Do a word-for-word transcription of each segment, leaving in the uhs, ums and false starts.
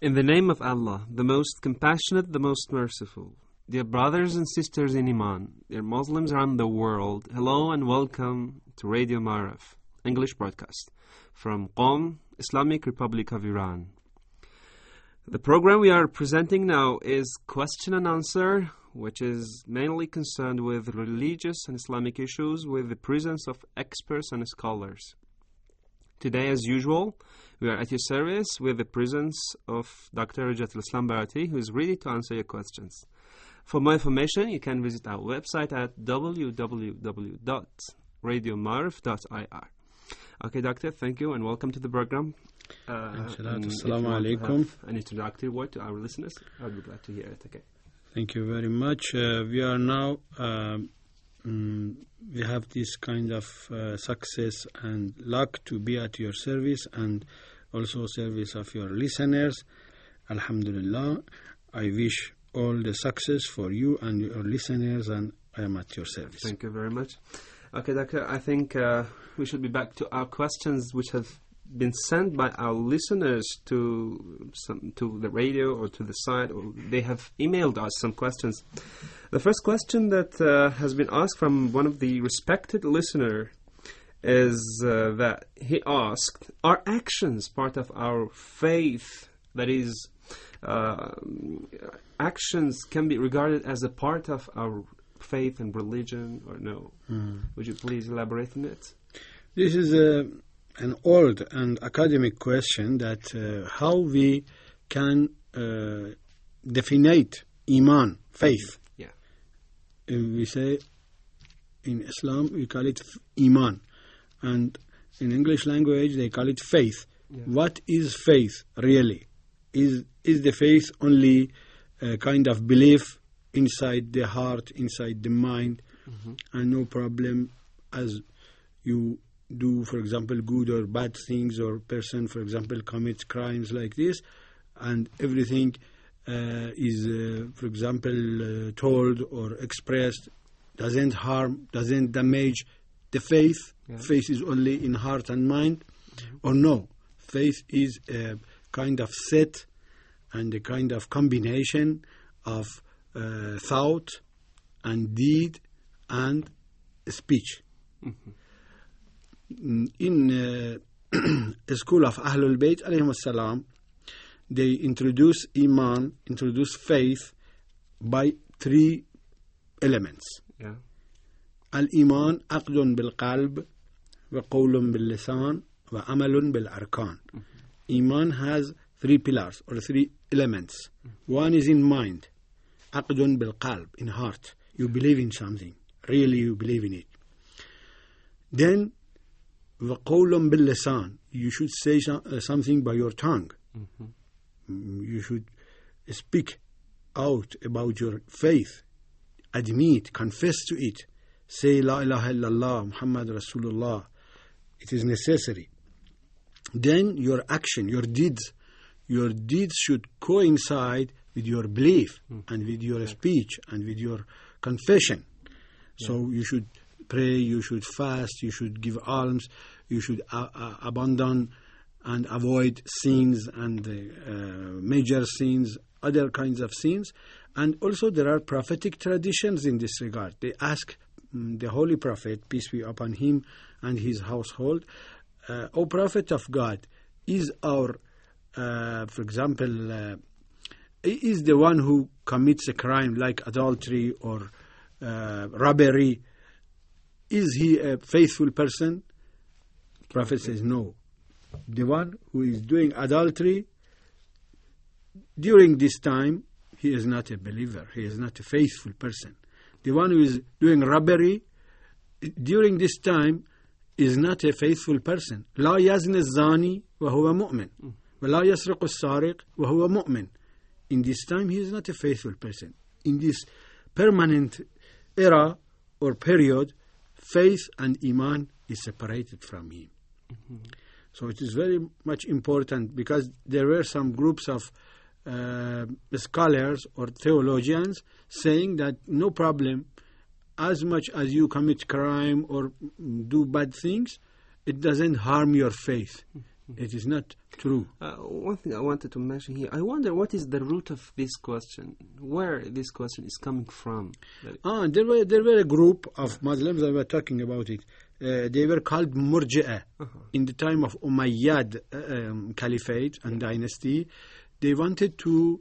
In the name of Allah, the most compassionate, the most merciful. Dear brothers and sisters in Iman, dear Muslims around the world, hello and welcome to Radio Marif, English broadcast, from Qom, Islamic Republic of Iran. The program we are presenting now is Question and Answer, which is mainly concerned with religious and Islamic issues with the presence of experts and scholars. Today, as usual, we are at your service with the presence of Doctor Rajatul Islam Barati, who is ready to answer your questions. For more information, you can visit our website at w w w dot radio marif dot i r. Okay, Doctor, thank you and welcome to the program. Uh, Assalamu alaikum. An introductory word to our listeners, I would be glad to hear it. Okay. Thank you very much. Uh, we are now, um, mm, we have this kind of uh, success and luck to be at your service and also service of your listeners. Alhamdulillah. I wish all the success for you and your listeners, and I am at your service. Thank you very much. Okay, Doctor, I think uh, we should be back to our questions which have been sent by our listeners to some, to the radio or to the site, or they have emailed us some questions. The first question that uh, has been asked from one of the respected listener is uh, that he asked, are actions part of our faith? That is, uh, actions can be regarded as a part of our faith and religion, or no? Mm. Would you please elaborate on it? This is a an old and academic question that uh, how we can uh, define Iman, faith. Yeah. Uh, we say in Islam we call it Iman, and in English language they call it faith. Yeah. What is faith really? Is is the faith only a kind of belief inside the heart, inside the mind, mm-hmm. and no problem as you do, for example, good or bad things, or person, for example, commits crimes like this, and everything uh, is, uh, for example, uh, told or expressed, doesn't harm, doesn't damage the faith. Yeah. Faith is only in heart and mind, mm-hmm. or no, faith is a kind of set and a kind of combination of uh, thought and deed and speech. Mm-hmm. In uh, the school of Ahlul Bayt alayhim salam, they introduce Iman, introduce faith by three elements. Yeah. Al-Iman aqdun bil-qalb wa qawlun bil-lisan wa amalun bil-arkan. Iman has three pillars or three elements. Mm-hmm. One is in mind, aqdun bil-qalb, in heart. You believe in something, really you believe in it. Then وَقَوْلٌ بِاللِّسَانِ, you should say something by your tongue. Mm-hmm. You should speak out about your faith, admit, confess to it, say La ilaha illallah, Muhammad Rasulullah. It is necessary. Then your action, your deeds, your deeds should coincide with your belief, mm-hmm. and with your yeah. speech and with your confession. Yeah. So you should pray, you should fast, you should give alms, you should uh, uh, abandon and avoid sins and uh, major sins, other kinds of sins. And also there are prophetic traditions in this regard. They ask um, the Holy Prophet, peace be upon him and his household, uh, O Prophet of God, is our, uh, for example, uh, is the one who commits a crime like adultery or uh, robbery, is he a faithful person? Prophet says no. The one who is doing adultery during this time, he is not a believer. He is not a faithful person. The one who is doing robbery during this time is not a faithful person. لا يزني الزاني وهو مؤمن ولا يسرق السارق وهو مؤمن. In this time, he is not a faithful person. In this permanent era or period, faith and Iman is separated from him. Mm-hmm. So it is very much important, because there were some groups of uh, scholars or theologians saying that no problem, as much as you commit crime or do bad things, it doesn't harm your faith. Mm-hmm. It is not true. Uh, one thing I wanted to mention here, I wonder what is the root of this question, where this question is coming from. Ah, there were there were a group of Muslims that were talking about it. Uh, they were called Murji'ah. Uh-huh. In the time of Umayyad um, Caliphate and dynasty. They wanted to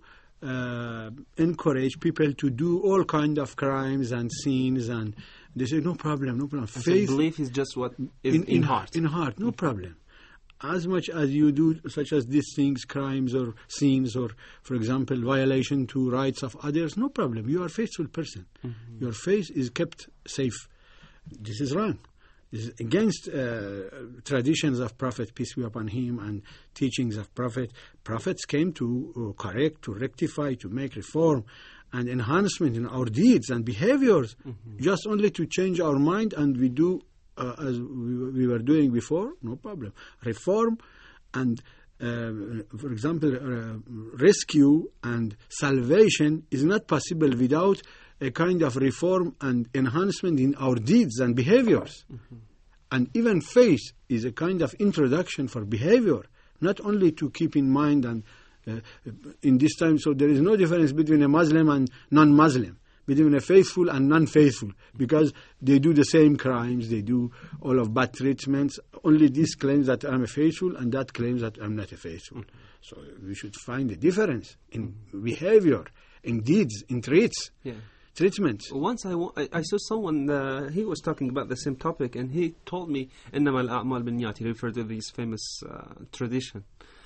uh, encourage people to do all kind of crimes and sins, and they said no problem, no problem. Faith, so belief is just what is in, in, in heart. In heart, no problem. As much as you do such as these things, crimes or sins, or, for example, violation to rights of others, no problem. You are a faithful person. Mm-hmm. Your faith is kept safe. This is wrong. This is against uh, traditions of Prophet, peace be upon him, and teachings of Prophet. Prophets came to uh, correct, to rectify, to make reform and enhancement in our deeds and behaviors, mm-hmm. just only to change our mind, and we do Uh, as we, we were doing before, no problem. Reform and, uh, for example, uh, rescue and salvation is not possible without a kind of reform and enhancement in our deeds and behaviors. Mm-hmm. And even faith is a kind of introduction for behavior, not only to keep in mind and uh, in this time. So there is no difference between a Muslim and non-Muslim, between a faithful and non-faithful, because they do the same crimes, they do all of bad treatments. Only this claims that I'm a faithful, and that claims that I'm not a faithful. So we should find a difference in behavior, in deeds, in traits, yeah. treatments. Once I, I saw someone, uh, he was talking about the same topic, and he told me, إِنَّمَا الْأَعْمَالُ بِالنِّيَّاتِ, he referred to this famous uh, tradition.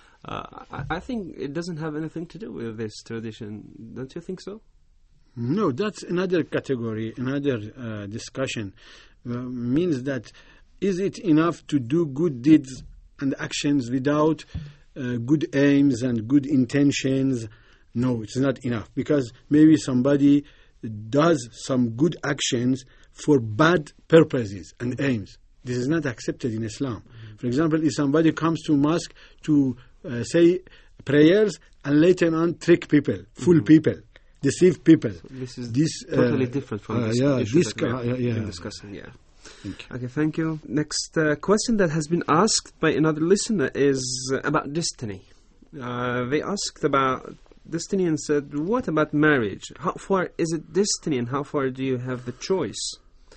Uh, I, I think it doesn't have anything to do with this tradition. Don't you think so? No, that's another category, another uh, discussion. Uh, means that is it enough to do good deeds and actions without uh, good aims and good intentions? No, it's not enough, because maybe somebody does some good actions for bad purposes and aims. This is not accepted in Islam. Mm-hmm. For example, if somebody comes to mosque to uh, say prayers and later on trick people, fool mm-hmm. people, deceive people. So this is this, totally uh, different from uh, this yeah, issue this that we have uh, yeah. been discussing. Yeah. Thank you. Okay, thank you. Next uh, question that has been asked by another listener is uh, about destiny. Uh, they asked about destiny and said, what about marriage? How far is it destiny, and how far do you have the choice?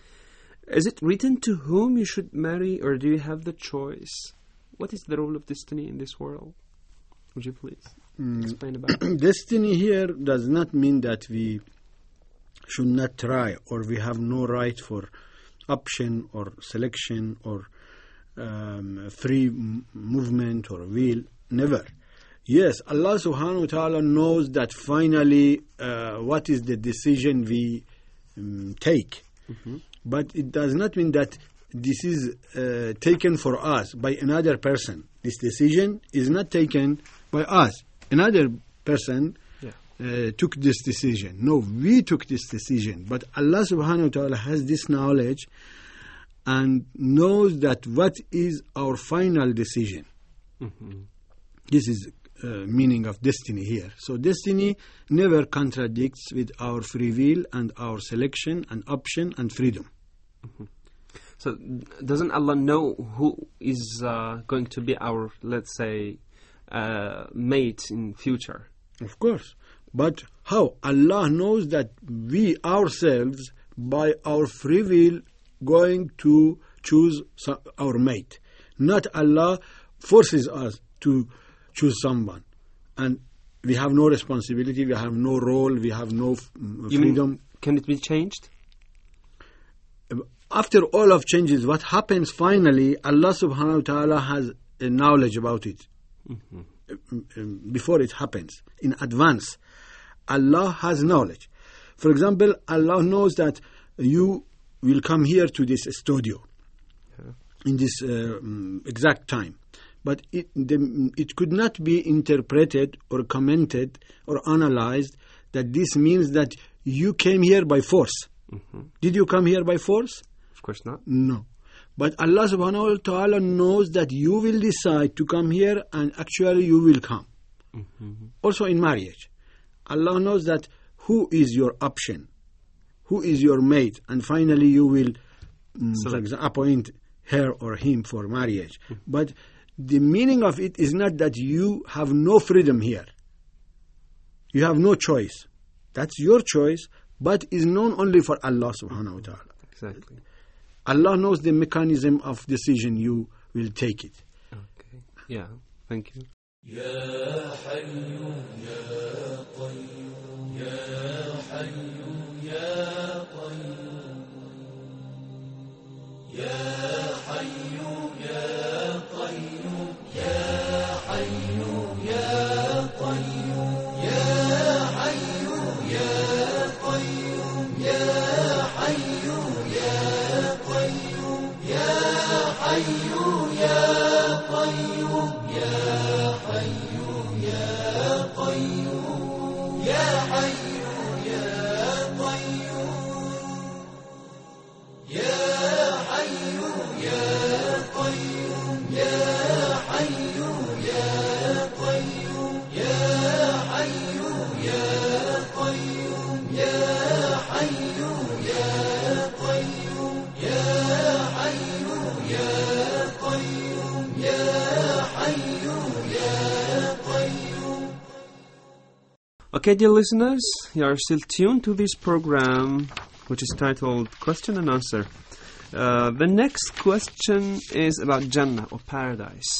Is it written to whom you should marry, or do you have the choice? What is the role of destiny in this world? Would you please mm. explain about it? Destiny here does not mean that we should not try, or we have no right for option or selection or um, free m- movement or will. Never. Yes, Allah subhanahu wa ta'ala knows that finally uh, what is the decision we um, take. Mm-hmm. But it does not mean that this is uh, taken for us by another person. This decision is not taken by us. Another person yeah. uh, took this decision. No, we took this decision. But Allah subhanahu wa ta'ala has this knowledge and knows that what is our final decision. Mm-hmm. This is uh, meaning of destiny here. So destiny never contradicts with our free will and our selection and option and freedom. Mm-hmm. So doesn't Allah know who is uh, going to be our, let's say, uh, mate in future? Of course. But how? Allah knows that we ourselves, by our free will, going to choose our mate. Not Allah forces us to choose someone. And we have no responsibility, we have no role, we have no f- freedom. You mean, can it be changed? After all of changes, what happens finally, Allah subhanahu wa ta'ala has a knowledge about it. Mm-hmm. Before it happens, in advance. Allah has knowledge. For example, Allah knows that you will come here to this studio yeah. in this uh, exact time. But it, the, it could not be interpreted or commented or analyzed that this means that you came here by force. Mm-hmm. Did you come here by force? Of course not. No. But Allah subhanahu wa ta'ala knows that you will decide to come here and actually you will come. Mm-hmm. Also in marriage. Allah knows that who is your option, who is your mate, and finally you will um, for example, appoint her or him for marriage. Mm-hmm. But the meaning of it is not that you have no freedom here. You have no choice. That's your choice, but is known only for Allah subhanahu wa ta'ala. Exactly. Allah knows the mechanism of decision you will take it. Okay. Yeah. Thank you. يا حي يا قيوم يا حي يا قيوم يا حي يا قيوم يا حي يا قيوم يا حي يا قيوم يا حي يا قيوم يا حي يا قيوم يا حي يا قيوم يا حي يا قيوم يا حي يا قيوم يا حي يا قيوم يا حي يا قيوم يا حي يا قيوم يا حي يا قيوم يا حي يا قيوم. Okay, dear listeners, you are still tuned to this program, which is titled Question and Answer. Uh, the next question is about Jannah, or paradise.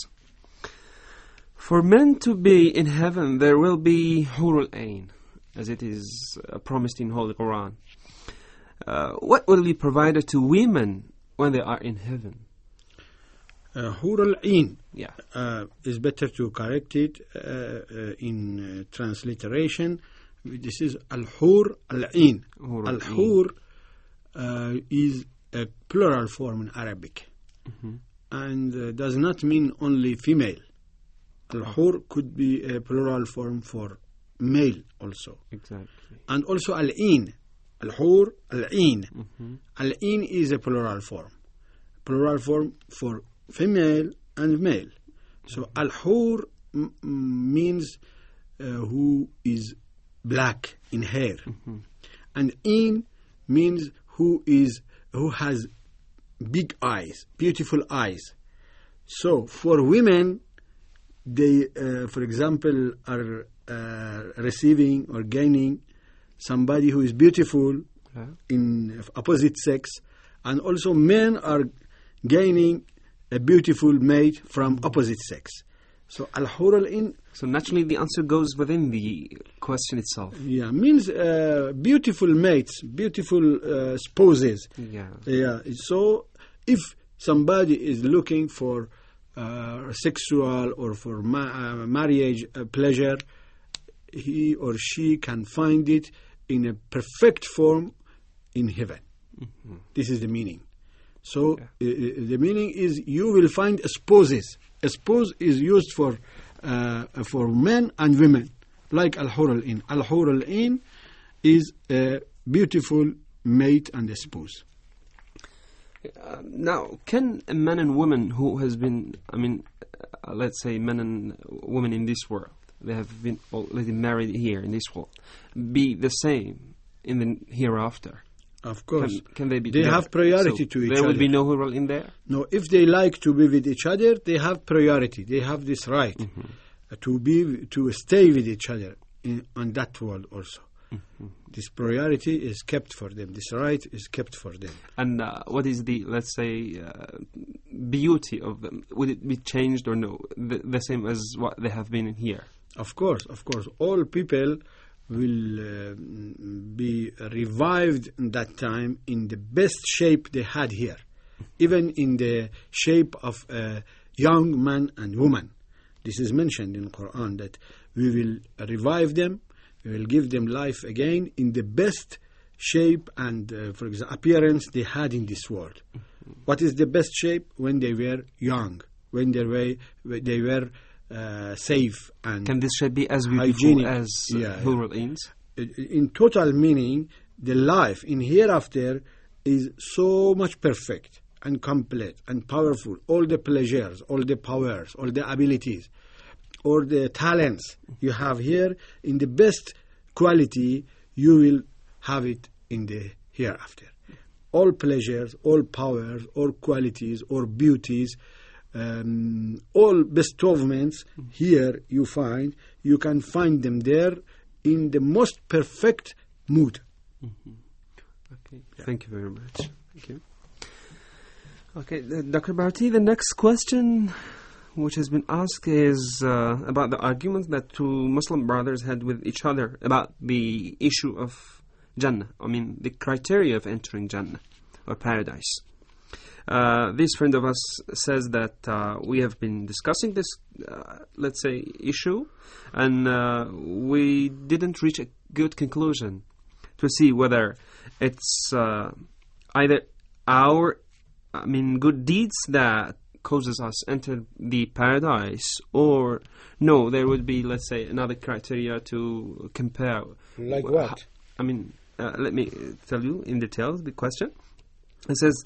For men to be in heaven, there will be Hurul Ain, as it is uh, promised in Holy Quran. Uh, what will be provided to women when they are in heaven? Uh, Hur al-Ain Yeah. uh, is better to correct it uh, uh, in uh, transliteration. This is Al-Hur al-Ain. Hur al-Ain. Al-Hur uh, is a plural form in Arabic and uh, does not mean only female. Al-Hur could be a plural form for male also. Exactly. And also Al-Ain. Al-Hur al-Ain. Al-Ain is a plural form. Plural form for female and male. So Al-Hur m- m- means uh, who is black in hair. And In means who is who has big eyes, beautiful eyes. So for women, they, uh, for example, are uh, receiving or gaining somebody who is beautiful Yeah. in opposite sex, and also men are gaining a beautiful mate from opposite sex. So Al-Hur al-Ain, So naturally the answer goes within the question itself. yeah, means uh, beautiful mates, beautiful uh, spouses. Yeah. Yeah. So if somebody is looking for uh, sexual or for ma- uh, marriage uh, pleasure, he or she can find it in a perfect form in heaven. This is the meaning. So uh, the meaning is you will find spouses. A spouse is used for uh, for men and women, like Al-Hur al-Ain. Al-Hur al-Ain is a beautiful mate and a spouse. Uh, now, can a man and woman who has been, I mean, uh, let's say men and women in this world, they have been already married here in this world, be the same in the hereafter? Of course. Can, can they be They together? have priority So to each there will other. be no Hurul in there? No, if they like to be with each other, they have priority. They have this right uh, to be to stay with each other in, on that world also. This priority is kept for them. This right is kept for them. And uh, what is the, let's say, uh, beauty of them? Would it be changed or no? The, the same as what they have been in here? Of course, of course. All people will uh, be revived in that time in the best shape they had here, even in the shape of a young man and woman. This is mentioned in the Quran that we will revive them, we will give them life again in the best shape and, uh, for example, appearance they had in this world. What is the best shape? When they were young, when they were, they were uh, safe and Can this shape be as beautiful hygienic. as uh, Yeah, yeah. Hurul Ains? In total meaning, the life in hereafter is so much perfect and complete and powerful. All the pleasures, all the powers, all the abilities, all the talents you have here in the best quality, you will have it in the hereafter. All pleasures, all powers, all qualities, all beauties, um, all bestowments here you find, you can find them there in the most perfect mood. Mm-hmm. Okay, yeah. Thank you very much. Thank you. Okay, uh, Doctor Bharti, the next question which has been asked is uh, about the arguments that two Muslim brothers had with each other about the issue of Jannah. I mean, the criteria of entering Jannah or paradise. Uh, this friend of us says that uh, we have been discussing this, uh, let's say, issue, and uh, we didn't reach a good conclusion to see whether it's uh, either our, I mean, good deeds that causes us enter the paradise, or no, there would be, let's say, another criteria to compare. Like what? I mean, uh, let me tell you in detail the question. It says,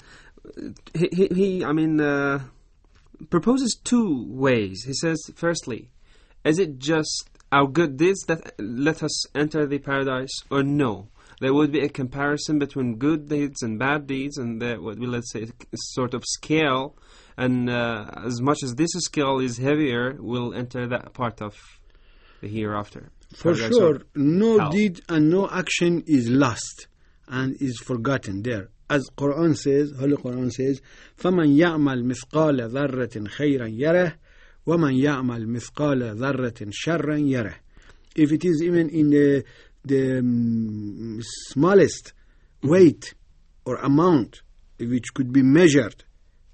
he, he, he I mean, uh, proposes two ways. He says, firstly, is it just our good deeds that let us enter the paradise, or no? There would be a comparison between good deeds and bad deeds, and there would be, let's say, a sort of scale. And uh, as much as this scale is heavier, we'll enter that part of the hereafter. For sure, no hell. Deed and no action is lost and is forgotten there. As Quran says, Holy Quran says, فَمَنْ يَعْمَلْ مِثْقَالَ ذَرَّةٍ خَيْرًا يَرَهُ وَمَنْ يَعْمَلْ مِثْقَالَ ذَرَّةٍ شَرًّا يَرَهُ. If it is even in the, the um, smallest weight or amount which could be measured,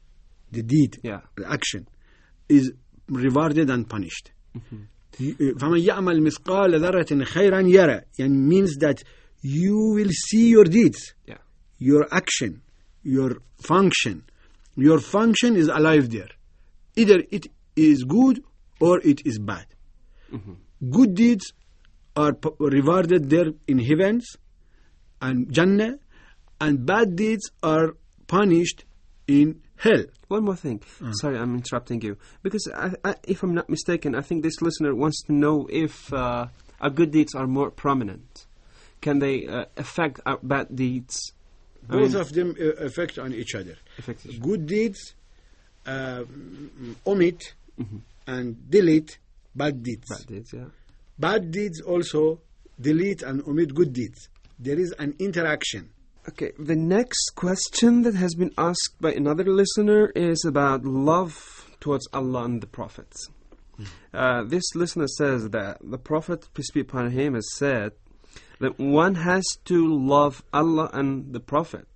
the deed, yeah. the action, is rewarded and punished. فَمَنْ يَعْمَلْ مِثْقَالَ ذَرَّةٍ خَيْرًا يَرَهُ, and means that you will see your deeds, yeah. your action, your function. Your function is alive there. Either it is good or it is bad. Mm-hmm. Good deeds are p- rewarded there in heavens and Jannah, and bad deeds are punished in hell. One more thing. Uh. Sorry, I'm interrupting you. Because I, I, if I'm not mistaken, I think this listener wants to know if uh, our good deeds are more prominent. Can they uh, affect our bad deeds? I Both mean, of them uh, affect on each other. Affect each good deeds uh, omit mm-hmm. and delete bad deeds. Bad deeds, yeah. Bad deeds also delete and omit good deeds. There is an interaction. Okay, the next question that has been asked by another listener is about love towards Allah and the Prophet. Mm. Uh, this listener says that the Prophet, peace be upon him, has said that one has to love Allah and the Prophet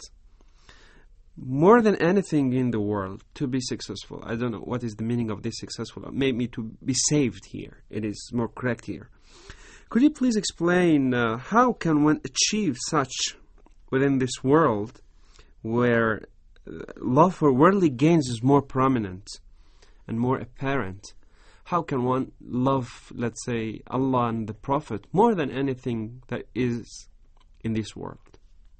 more than anything in the world to be successful. I don't know what is the meaning of this successful. Maybe to be saved here. It is more correct here. Could you please explain uh, how can one achieve such within this world where love for worldly gains is more prominent and more apparent? How can one love, let's say, Allah and the Prophet more than anything that is in this world?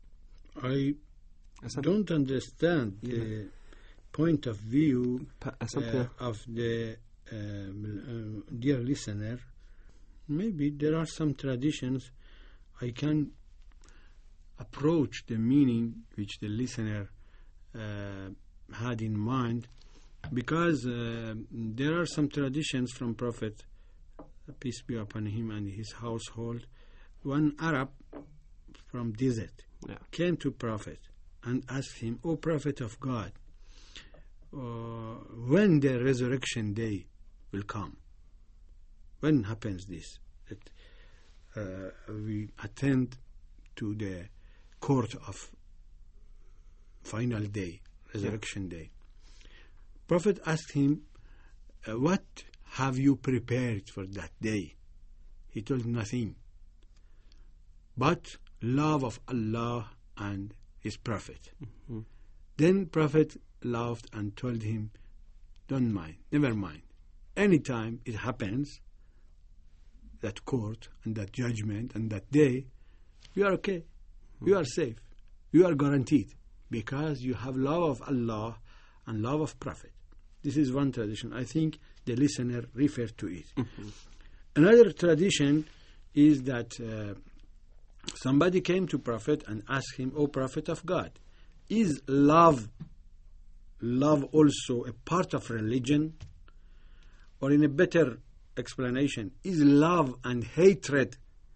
I don't understand yeah. the point of view uh, of the uh, uh, dear listener. Maybe there are some traditions I can approach the meaning which the listener uh, had in mind, because uh, there are some traditions from Prophet, peace be upon him, and his household. One Arab from desert yeah. came to Prophet and asked him, "O Prophet of God, uh, when the resurrection day will come? When happens this? That uh, we attend to the court of final day, resurrection yeah. day." Prophet asked him, uh, what have you prepared for that day? He told nothing but love of Allah and his Prophet. Mm-hmm. Then Prophet laughed and told him, don't mind, never mind. Anytime it happens, that court and that judgment and that day, you are okay. Mm-hmm. You are safe. You are guaranteed because you have love of Allah and love of Prophet. This is one tradition. I think the listener referred to it. Mm-hmm. Another tradition is that uh, somebody came to Prophet and asked him, "O Prophet of God, is love love also a part of religion? Or in a better explanation, is love and hatred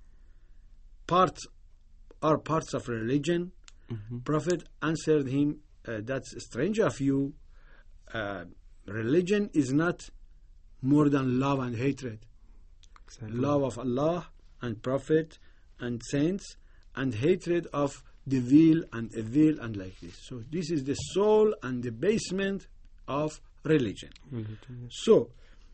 parts are parts of religion? Mm-hmm. Prophet answered him, uh, that's strange of you. Uh, religion is not more than love and hatred. Exactly. Love of Allah and Prophet and saints, and hatred of devil and evil and like this. So this is the soul and the basement of religion. religion yes. So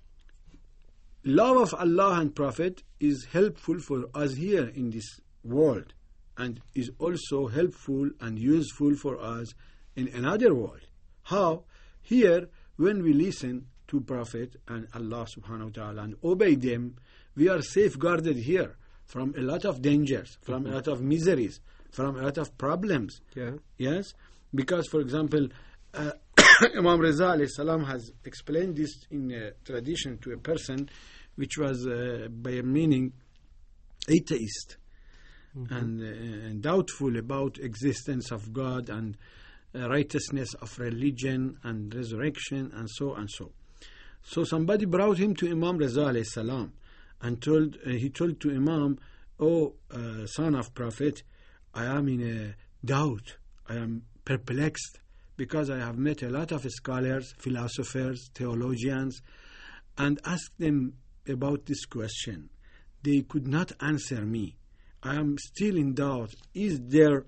love of Allah and Prophet is helpful for us here in this world, and is also helpful and useful for us in another world. How? Here, when we listen to Prophet and Allah subhanahu wa ta'ala and obey them, we are safeguarded here from a lot of dangers, from mm-hmm. a lot of miseries, from a lot of problems. Yeah. Yes? Because, for example, uh, Imam Reza alayhi salam has explained this in a tradition to a person which was uh, by meaning atheist. Mm-hmm. And, uh, and doubtful about existence of God and uh, righteousness of religion and resurrection and so and so. So somebody brought him to Imam Reza alayhi salam and told uh, he told to Imam, "Oh, uh, son of Prophet, I am in a doubt. I am perplexed because I have met a lot of scholars, philosophers, theologians, and asked them about this question. They could not answer me. I am still in doubt. Is there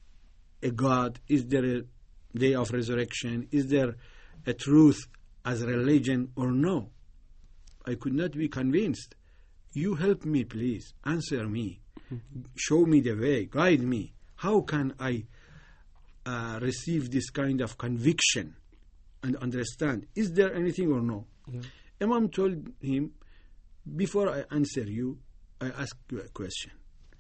a God? Is there a day of resurrection? Is there a truth as religion or no? I could not be convinced. You help me, please. Answer me. Show me the way. Guide me. How can I uh, receive this kind of conviction and understand? Is there anything or no?" Yeah. Imam told him, "Before I answer you, I ask you a question."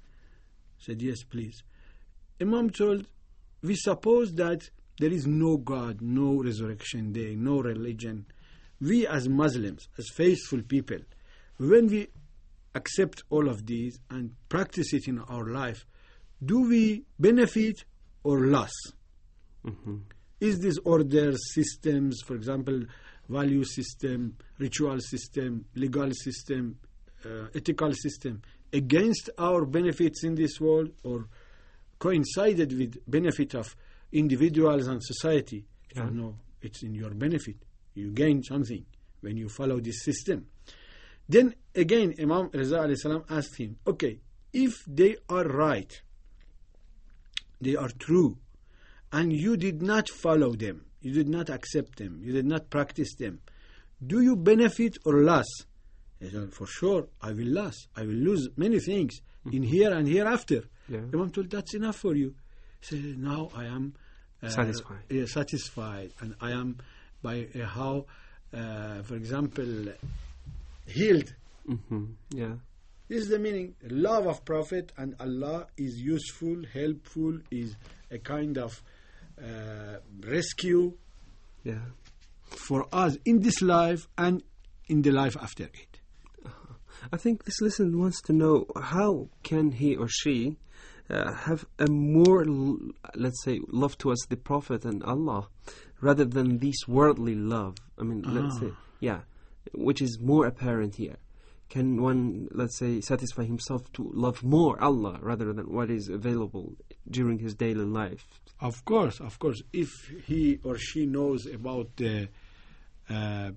Said, "Yes, please." Imam told, "We suppose that there is no God, no resurrection day, no religion. We as Muslims, as faithful people, when we accept all of these and practice it in our life, do we benefit or loss? Mm-hmm. Is this order, systems, for example, value system, ritual system, legal system, uh, ethical system, against our benefits in this world or coincided with benefit of individuals and society?" Yeah. So, no, it's in your benefit. You gain something when you follow this system. Then again, Imam Reza alayhi salam asked him, "Okay, if they are right, they are true, and you did not follow them, you did not accept them, you did not practice them, do you benefit or loss?" He said, "For sure, I will lose. I will lose many things mm-hmm. in here and hereafter." Yeah. Imam told, "That's enough for you." He said, "Now I am uh, satisfied. Uh, satisfied, and I am by uh, how, uh, for example, healed." Mm-hmm. Yeah. This is the meaning. Love of Prophet and Allah is useful, helpful, is a kind of uh, rescue yeah. for us in this life and in the life after it. Uh-huh. I think this listener wants to know, how can he or she uh, have a more, let's say, love towards the Prophet and Allah rather than this worldly love? I mean, ah. let's say, yeah, which is more apparent here. Can one, let's say, satisfy himself to love more Allah rather than what is available during his daily life? Of course, of course. If he or she knows about the uh,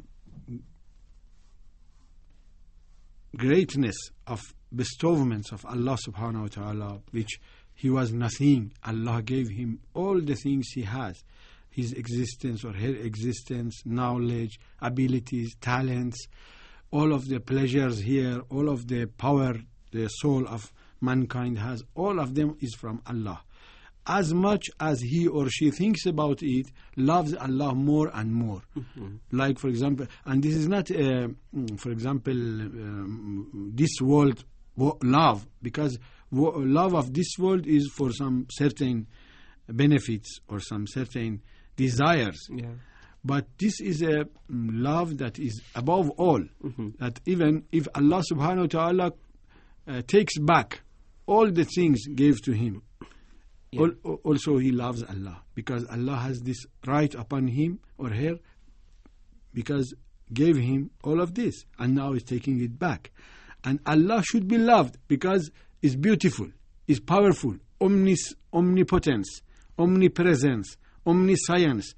greatness of bestowments of Allah subhanahu wa ta'ala, which he was nothing, Allah gave him all the things he has, his existence or her existence, knowledge, abilities, talents, all of the pleasures here, all of the power the soul of mankind has, all of them is from Allah. As much as he or she thinks about it, loves Allah more and more. Mm-hmm. Like, for example, and this is not, uh, for example, um, this world love, because love of this world is for some certain benefits or some certain desires. Yeah. But this is a love that is above all. Mm-hmm. That even if Allah subhanahu wa ta'ala uh, takes back all the things gave to him, Yeah. Al- also he loves Allah, because Allah has this right upon him or her, because gave him all of this and now is taking it back. And Allah should be loved because it's beautiful, it's powerful, omnis, omnipotence, omnipresence, omniscience.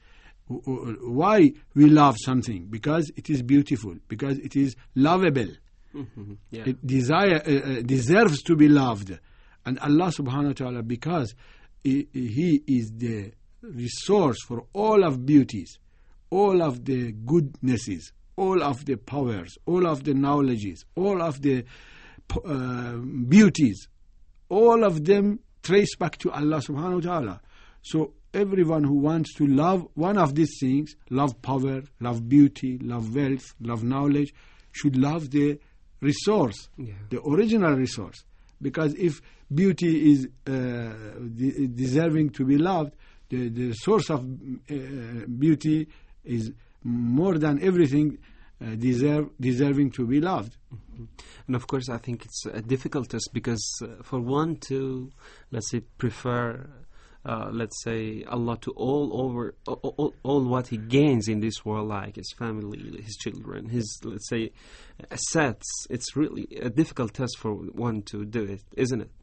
Why we love something? Because it is beautiful, because it is lovable. Mm-hmm. Yeah. It desire, uh, uh, deserves to be loved. And Allah subhanahu wa ta'ala, because he, he is the resource for all of beauties, all of the goodnesses, all of the powers, all of the knowledges, all of the uh, beauties, all of them trace back to Allah subhanahu wa ta'ala. So everyone who wants to love one of these things, love power, love beauty, love wealth, love knowledge, should love the resource, Yeah. the original resource. Because if beauty is uh, de- deserving to be loved, the, the source of uh, beauty is more than everything uh, deserve, deserving to be loved. Mm-hmm. And of course, I think it's a difficult test because uh, for one to, let's say, prefer, uh, let's say, Allah to all over, all, all, all what he gains in this world, like his family, his children, his, let's say, assets, it's really a difficult test for one to do it, isn't it?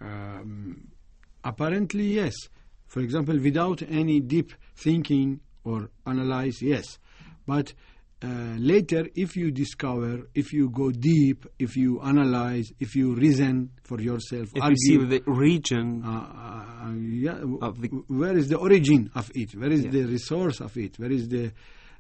Um, apparently, yes. For example, without any deep thinking or analyze, yes. But uh, later, if you discover, if you go deep, if you analyze, if you reason for yourself, If argue, you see the region uh, uh, yeah, w- of the... where is the origin of it? Where is Yeah. the resource of it? Where is the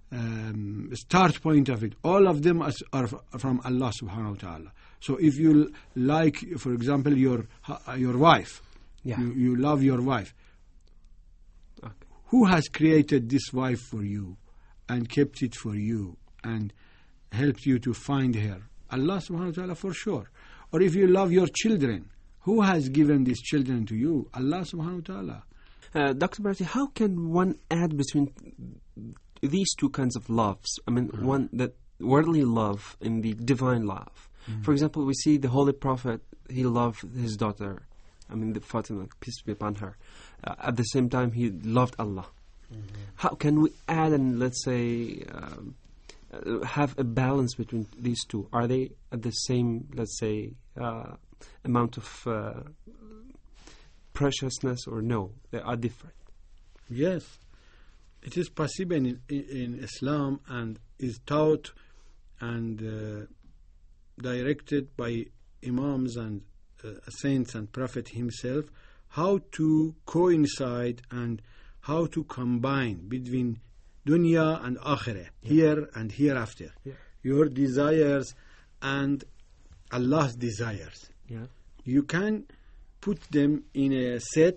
um, start point of it? All of them as- are f- from Allah subhanahu wa ta'ala. So if you l- like, for example, your uh, your wife, Yeah. you, you love your wife, Okay. who has created this wife for you and kept it for you and helped you to find her? Allah subhanahu wa ta'ala for sure. Or if you love your children, who has given these children to you? Allah subhanahu wa ta'ala. Uh, Doctor Bharati, how can one add between these two kinds of loves? I mean, one that worldly love and the divine love. For example, we see the Holy Prophet, he loved his daughter, I mean, the Fatima, peace be upon her. Uh, at the same time, he loved Allah. How can we add and, let's say, um, uh, have a balance between these two? Are they at the same, let's say, uh, amount of uh, preciousness, or no? They are different. Yes, it is possible in, in, in Islam and is taught and uh, directed by Imams and uh, saints and Prophet himself, how to coincide and how to combine between dunya and akhirah, Yeah. here and hereafter, Yeah. your desires and Allah's desires. Yeah. You can put them in a set.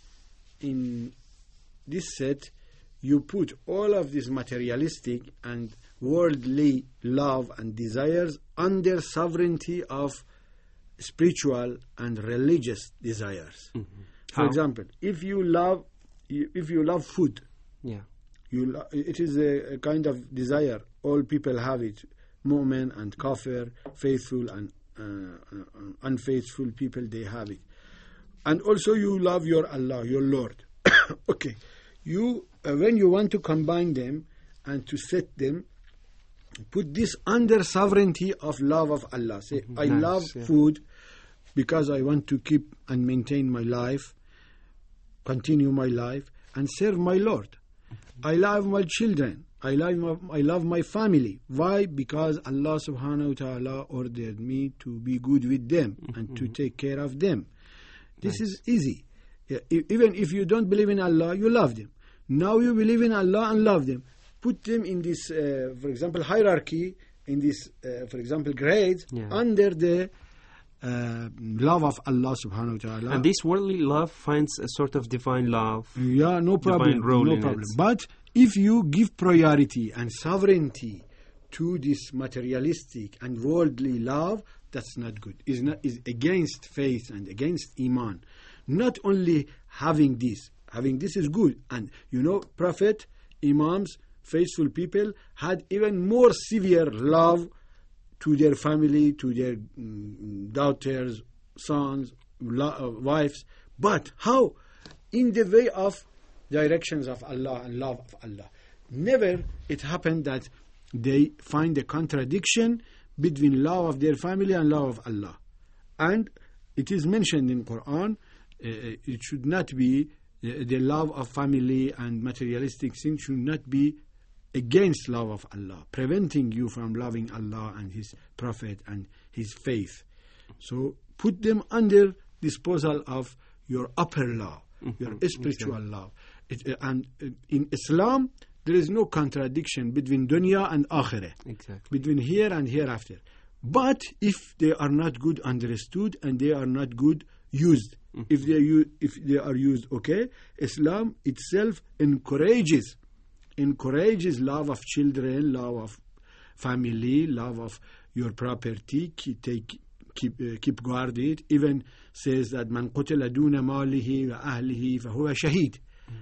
In this set, you put all of these materialistic and worldly love and desires under sovereignty of spiritual and religious desires. Mm-hmm. For How? example, if you love, if you love food, Yeah. you lo- it is a, a kind of desire. All people have it. Mu'min and kafir, faithful and uh, uh, unfaithful people, they have it. And also you love your Allah, your Lord. Okay, you uh, when you want to combine them and to set them, put this under sovereignty of love of Allah. Say, Mhm. I Nice, love yeah. food because I want to keep and maintain my life, continue my life, and serve my Lord. I love my children. I love my, I love my family. Why? Because Allah subhanahu wa ta'ala ordered me to be good with them and to take care of them. This Nice. is easy. Yeah, e- even if you don't believe in Allah, you love them. Now you believe in Allah and love them. Put them in this, uh, for example, hierarchy, in this, uh, for example, grades, Yeah. under the uh, love of Allah subhanahu wa ta'ala. And this worldly love finds a sort of divine love. Yeah, no problem. divine role No in problem. it. But if you give priority and sovereignty to this materialistic and worldly love, that's not good. Is not is against faith and against iman. Not only having this, having this is good. And you know, Prophet, Imams, faithful people had even more severe love to their family, to their mm, daughters, sons, lo- uh, wives. But how? in the way of directions of Allah and love of Allah. Never it happened that they find a contradiction between love of their family and love of Allah. And it is mentioned in Quran, uh, it should not be, uh, the love of family and materialistic things should not be against love of Allah, preventing you from loving Allah and His Prophet and His faith. So put them under disposal of your upper law, mm-hmm. your spiritual okay. law. It, uh, and uh, in Islam, there is no contradiction between dunya and akhirah, exactly. between here and hereafter. But if they are not good understood and they are not good used, mm-hmm. if they u- if they are used, okay, Islam itself encourages encourages love of children, love of family, love of your property. Keep take, keep uh, keep guard it. Even says that man qutila duna malihi wa ahlihi fahuwa shaheed.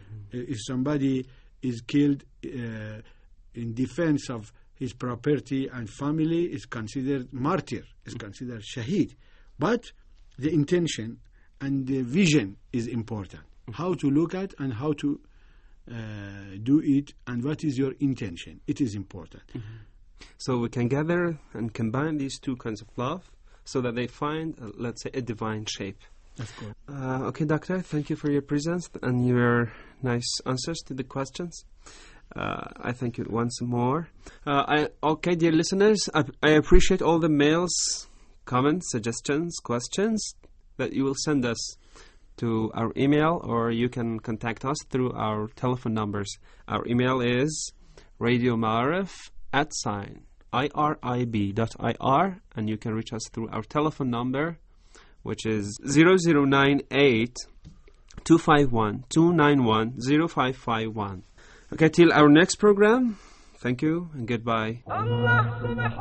If somebody is killed uh, in defense of his property and family, is considered martyr, is considered shaheed. But the intention and the vision is important. How to look at and how to uh, do it, and what is your intention. It is important. Mm-hmm. So we can gather and combine these two kinds of love so that they find, uh, let's say, a divine shape. Of course. Uh, okay, Doctor, thank you for your presence and your nice answers to the questions. Uh, I thank you once more. Uh, I, okay, dear listeners, I, I appreciate all the mails, comments, suggestions, questions that you will send us to our email, or you can contact us through our telephone numbers. Our email is Radio Ma'arif at sign I R I B dot I R, and you can reach us through our telephone number, which is zero zero nine eight two five one two nine one zero five five one. Okay, till our next program, thank you and goodbye. Allah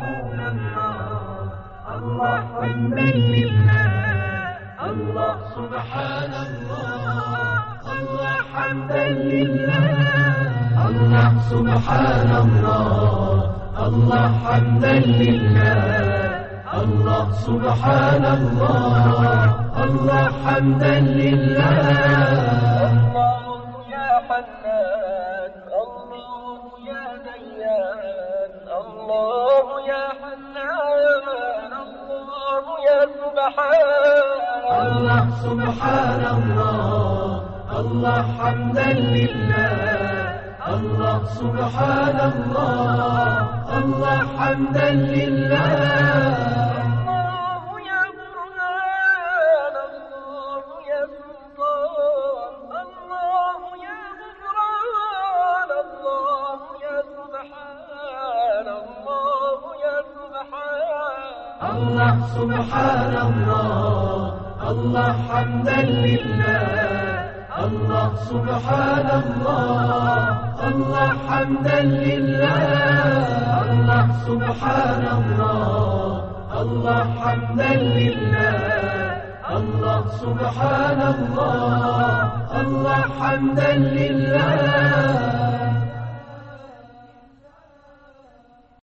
subhanallah, Allah hamdalillah, Allah subhanallah, Allah hamdalillah, Allah subhanallah, Allah hamdalillah, Allah subhanallah, Allah hamdalillah. Allah ya Hannan, Allah ya Dayyan, Allah ya Hannan, Allah ya Subhan. Allah subhanallah, Allah hamdalillah, Allah subhanallah, Allah hamdalillah. Allah subhanallah, Allah hamdalillah, Allah subhanallah, Allah hamdalillah, Allah subhanallah, Allah hamdalillah, Allah subhanallah, Allah hamdalillah.